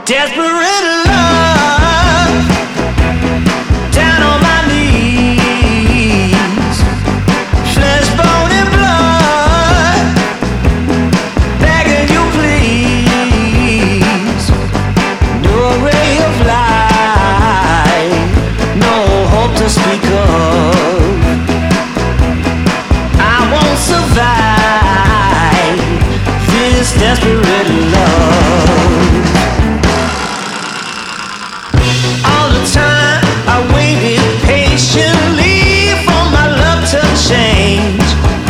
Desperate love, down on my knees, flesh, bone, and blood, begging you please. No ray of light, no hope to speak of. I won't survive this desperate love. All the time I waited patiently for my love to change.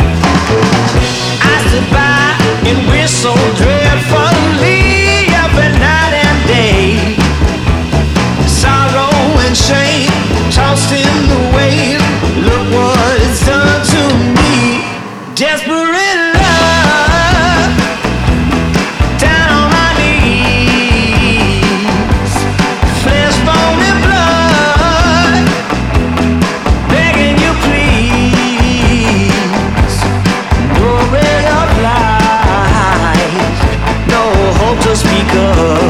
I stood by and whistled dreadfully every night and day. Sorrow and shame tossed in the waves. Look what it's done to me. Desperate love, down on my knees, flesh, bone, and blood, begging you please. No ray of light, no hope to speak of.